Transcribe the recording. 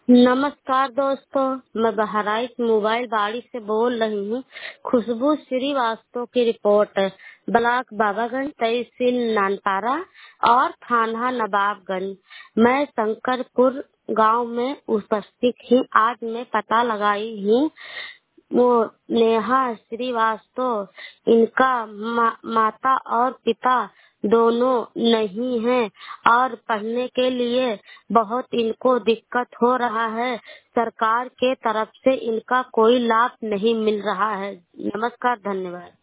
नमस्कार दोस्तों, मैं बहराइच मोबाइल बाड़ी से बोल रही हूँ। खुशबू श्रीवास्तव की रिपोर्ट है। ब्लॉक बाबागंज, तहसील नानपारा और थाना नवाबगंज। मैं शंकरपुर गांव में उपस्थित ही आज मैं पता लगाई हूँ। वो नेहा श्रीवास्तव, इनका माता और पिता दोनों नहीं हैं और पढ़ने के लिए बहुत इनको दिक्कत हो रहा है। सरकार के तरफ से इनका कोई लाभ नहीं मिल रहा है। नमस्कार, धन्यवाद।